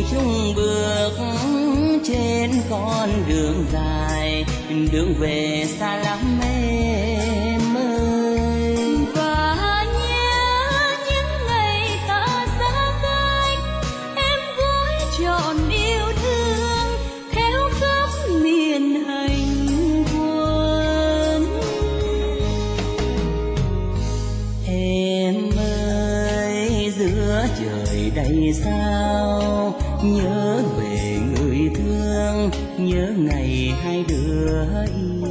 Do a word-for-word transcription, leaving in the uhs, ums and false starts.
chung bước trên con đường dài, đường về xa lắm em ơi. Và nhớ những ngày ta xa cách, em gói trọn yêu thương theo khắp miền hành quân. Em ơi giữa trời đầy sao, nhớ về người thương, nhớ ngày hai đứa yêu.